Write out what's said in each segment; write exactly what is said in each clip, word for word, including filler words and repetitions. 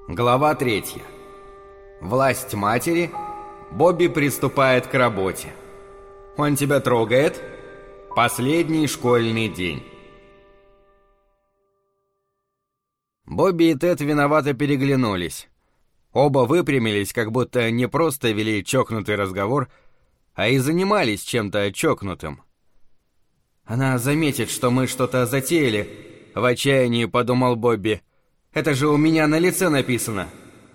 Глава третья. Власть матери. Бобби приступает к работе. Он тебя трогает? Последний школьный день. Бобби и Тед виновато переглянулись. Оба выпрямились, как будто не просто вели чокнутый разговор, а и занимались чем-то чокнутым. «Она заметит, что мы что-то затеяли», — в отчаянии подумал Бобби. «Это же у меня на лице написано».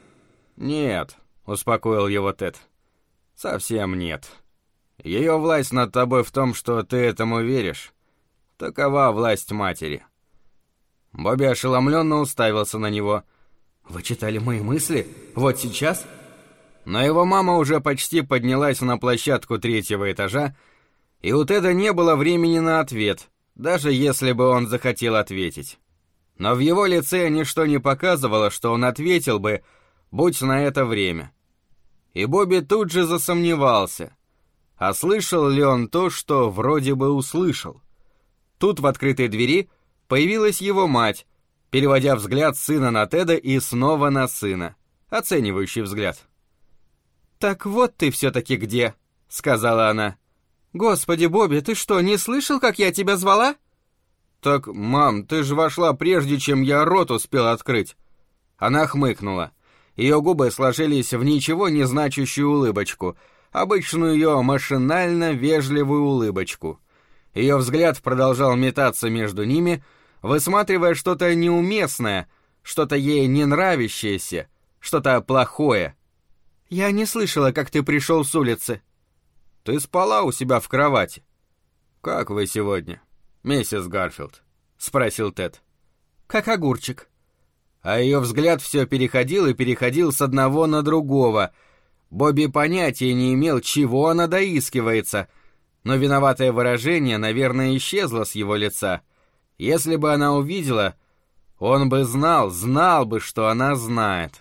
«Нет», — успокоил его Тед. «Совсем нет. Ее власть над тобой в том, что ты этому веришь. Такова власть матери». Бобби ошеломленно уставился на него. «Вы читали мои мысли? Вот сейчас?» Но его мама уже почти поднялась на площадку третьего этажа, и у Теда не было времени на ответ, даже если бы он захотел ответить. Но в его лице ничто не показывало, что он ответил бы, будь на это время. И Бобби тут же засомневался, а слышал ли он то, что вроде бы услышал. Тут в открытой двери появилась его мать, переводя взгляд сына на Теда и снова на сына. Оценивающий взгляд. «Так вот ты все-таки где», — сказала она. «Господи, Бобби, ты что, не слышал, как я тебя звала?» «Так, мам, ты же вошла прежде, чем я рот успел открыть». Она хмыкнула. Ее губы сложились в ничего не значащую улыбочку, обычную ее машинально вежливую улыбочку. Ее взгляд продолжал метаться между ними, высматривая что-то неуместное, что-то ей не нравящееся, что-то плохое. «Я не слышала, как ты пришел с улицы». «Ты спала у себя в кровати». «Как вы сегодня, миссис Гарфилд?» — спросил Тед. «Как огурчик». А ее взгляд все переходил и переходил с одного на другого. Бобби понятия не имел, чего она доискивается, но виноватое выражение, наверное, исчезло с его лица. Если бы она увидела, он бы знал, знал бы, что она знает.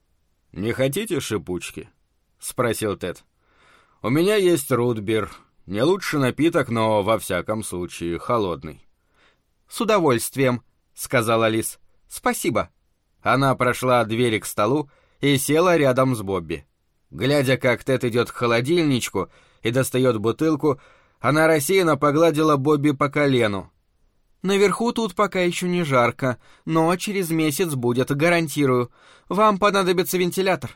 «Не хотите шипучки?» — спросил Тед. «У меня есть рутбир. Не лучший напиток, но, во всяком случае, холодный». «С удовольствием», — сказала Лиз. «Спасибо». Она прошла от двери к столу и села рядом с Бобби. Глядя, как Тед идет к холодильничку и достает бутылку, она рассеянно погладила Бобби по колену. «Наверху тут пока еще не жарко, но через месяц будет, гарантирую. Вам понадобится вентилятор».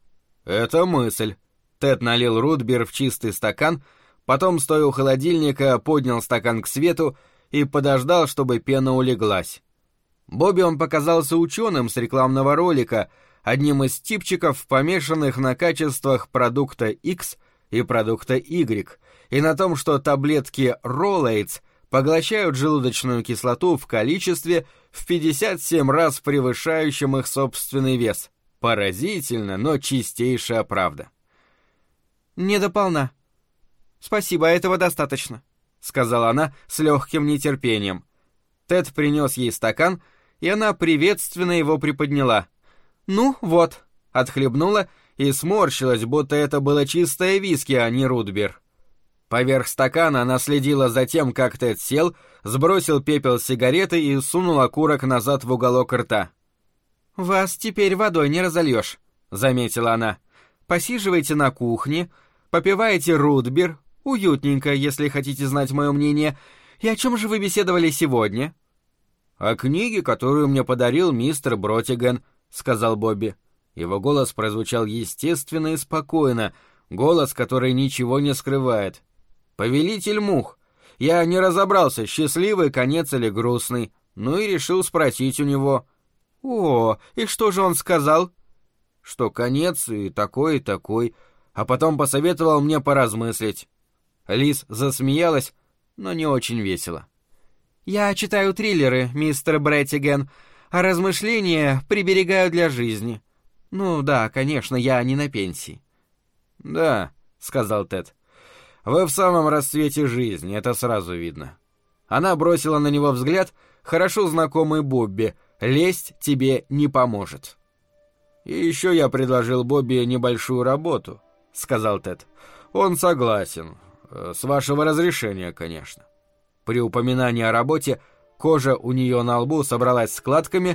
«Это мысль». Тед налил рутбир в чистый стакан, потом, стоя у холодильника, поднял стакан к свету и подождал, чтобы пена улеглась. Бобби он показался ученым с рекламного ролика, одним из типчиков, помешанных на качествах продукта X и продукта Y, и на том, что таблетки Rolaids поглощают желудочную кислоту в количестве в пятьдесят семь раз превышающем их собственный вес. Поразительно, но чистейшая правда. «Недополна. Спасибо, этого достаточно», — сказала она с легким нетерпением. Тед принес ей стакан, и она приветственно его приподняла. «Ну, вот», — отхлебнула и сморщилась, будто это было чистое виски, а не рутбир. Поверх стакана она следила за тем, как Тед сел, сбросил пепел с сигареты и сунул окурок назад в уголок рта. «Вас теперь водой не разольешь», — заметила она. «Посиживайте на кухне, попивайте рутбир, уютненько, если хотите знать мое мнение. И о чем же вы беседовали сегодня?» «О книге, которую мне подарил мистер Бротиган», — сказал Бобби. Его голос прозвучал естественно и спокойно, голос, который ничего не скрывает. «Повелитель мух». Я не разобрался, счастливый конец или грустный, ну и решил спросить у него. «О, и что же он сказал?» «Что конец и такой, и такой», а потом посоветовал мне поразмыслить. Лиз засмеялась, но не очень весело. «Я читаю триллеры, мистер Бреттиген, а размышления приберегаю для жизни. Ну да, конечно, я не на пенсии». «Да», — сказал Тед, — «вы в самом расцвете жизни, это сразу видно». Она бросила на него взгляд, хорошо знакомый Бобби, «лезть тебе не поможет». «И еще я предложил Бобби небольшую работу», — сказал Тед. «Он согласен. С вашего разрешения, конечно». При упоминании о работе кожа у нее на лбу собралась складками,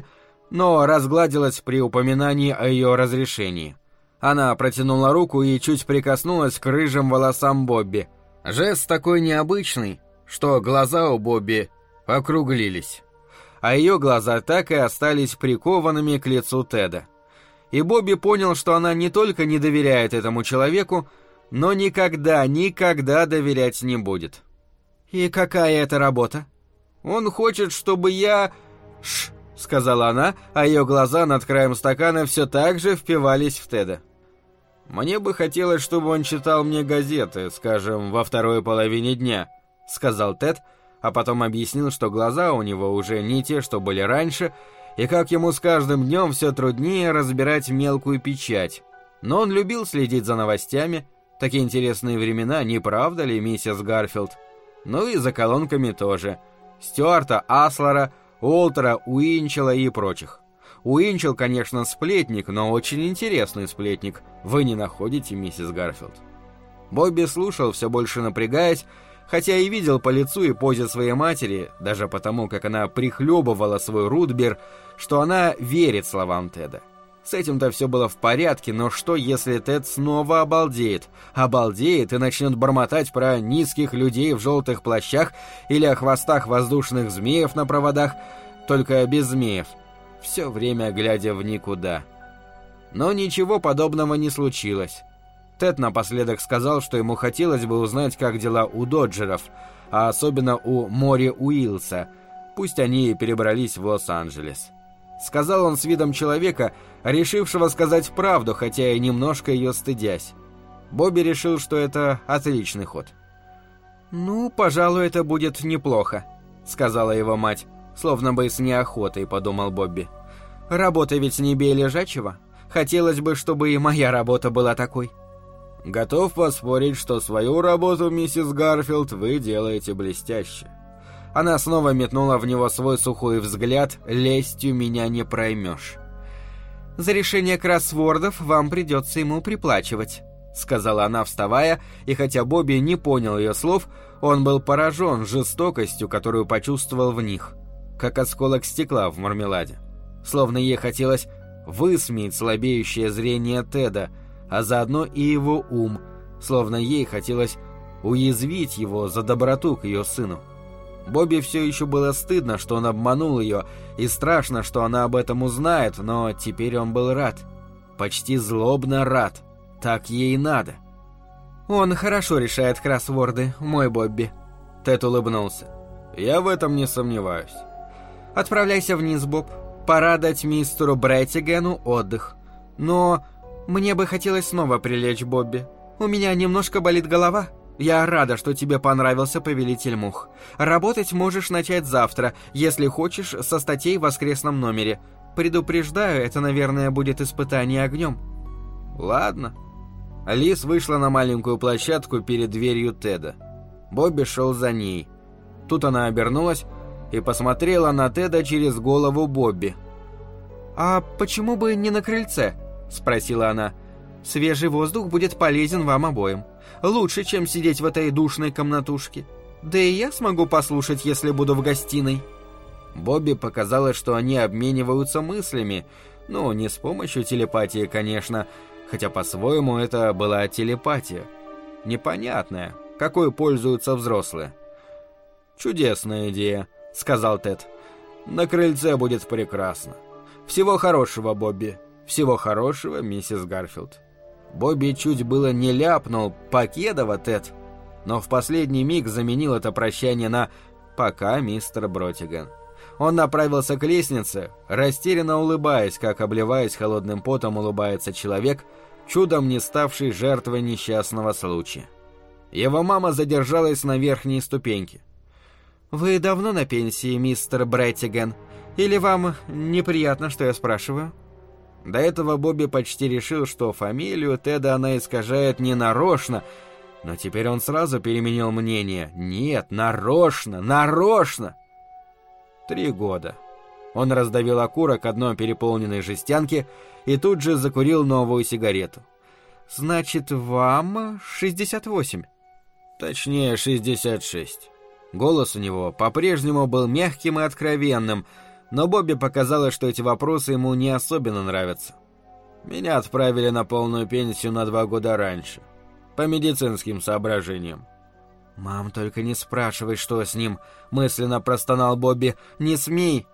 но разгладилась при упоминании о ее разрешении. Она протянула руку и чуть прикоснулась к рыжим волосам Бобби. Жест такой необычный, что глаза у Бобби округлились. А ее глаза так и остались прикованными к лицу Теда. И Бобби понял, что она не только не доверяет этому человеку, но никогда, никогда доверять не будет. «И какая это работа?» «Он хочет, чтобы я...» «Ш!» — сказала она, а ее глаза над краем стакана все так же впивались в Теда. «Мне бы хотелось, чтобы он читал мне газеты, скажем, во второй половине дня», — сказал Тед, а потом объяснил, что глаза у него уже не те, что были раньше, и как ему с каждым днем все труднее разбирать мелкую печать. Но он любил следить за новостями. Такие интересные времена, не правда ли, миссис Гарфилд? Ну и за колонками тоже. Стюарта Аслера, Уолтера Уинчела и прочих. Уинчел, конечно, сплетник, но очень интересный сплетник. Вы не находите, миссис Гарфилд? Бобби слушал, все больше напрягаясь, хотя и видел по лицу и позе своей матери, даже потому, как она прихлебывала свой рутбир, что она верит словам Теда. С этим-то все было в порядке, но что, если Тед снова обалдеет? Обалдеет и начнет бормотать про низких людей в желтых плащах или о хвостах воздушных змеев на проводах, только без змеев, все время глядя в никуда. Но ничего подобного не случилось. Тед напоследок сказал, что ему хотелось бы узнать, как дела у Доджеров, а особенно у Мори Уилса, пусть они и перебрались в Лос-Анджелес. Сказал он с видом человека, решившего сказать правду, хотя и немножко ее стыдясь. Бобби решил, что это отличный ход. «Ну, пожалуй, это будет неплохо», — сказала его мать, словно бы с неохотой, подумал Бобби. «Работа ведь не бей лежачего. Хотелось бы, чтобы и моя работа была такой». «Готов поспорить, что свою работу, миссис Гарфилд, вы делаете блестяще». Она снова метнула в него свой сухой взгляд, лестью меня не проймешь. «За решение кроссвордов вам придется ему приплачивать», — сказала она, вставая, и хотя Бобби не понял ее слов, он был поражен жестокостью, которую почувствовал в них, как осколок стекла в мармеладе. Словно ей хотелось высмеять слабеющее зрение Теда, а заодно и его ум, словно ей хотелось уязвить его за доброту к ее сыну. Бобби все еще было стыдно, что он обманул ее, и страшно, что она об этом узнает, но теперь он был рад. Почти злобно рад. Так ей и надо. «Он хорошо решает кроссворды, мой Бобби». Тед улыбнулся. «Я в этом не сомневаюсь». «Отправляйся вниз, Боб. Пора дать мистеру Бреттигену отдых. Но мне бы хотелось снова прилечь, Бобби. У меня немножко болит голова». «Я рада, что тебе понравился «Повелитель мух». Работать можешь начать завтра, если хочешь, со статей в воскресном номере. Предупреждаю, это, наверное, будет испытание огнем». «Ладно». Лиз вышла на маленькую площадку перед дверью Теда. Бобби шел за ней. Тут она обернулась и посмотрела на Теда через голову Бобби. «А почему бы не на крыльце?» — спросила она. «Свежий воздух будет полезен вам обоим. Лучше, чем сидеть в этой душной комнатушке. Да и я смогу послушать, если буду в гостиной». Бобби показалось, что они обмениваются мыслями. Ну, не с помощью телепатии, конечно, хотя по-своему это была телепатия. Непонятная, какой пользуются взрослые. «Чудесная идея», — сказал Тед. «На крыльце будет прекрасно. Всего хорошего, Бобби. Всего хорошего, миссис Гарфилд». Бобби чуть было не ляпнул «Покедова, Тед», но в последний миг заменил это прощание на «Пока, мистер Бреттиген». Он направился к лестнице, растерянно улыбаясь, как, обливаясь холодным потом, улыбается человек, чудом не ставший жертвой несчастного случая. Его мама задержалась на верхней ступеньке. «Вы давно на пенсии, мистер Бреттиген? Или вам неприятно, что я спрашиваю?» До этого Бобби почти решил, что фамилию Теда она искажает не нарочно, но теперь он сразу переменил мнение. Нет, нарочно, нарочно! Три года. Он раздавил окурок одной переполненной жестянки и тут же закурил новую сигарету. «Значит, вам шестьдесят восемь?» «Точнее, шестьдесят шесть». Голос у него по-прежнему был мягким и откровенным, Но Бобби показалось, что эти вопросы ему не особенно нравятся. Меня отправили на полную пенсию на два года раньше. По медицинским соображениям. «Мам, только не спрашивай, что с ним», — мысленно простонал Бобби. «Не смей!»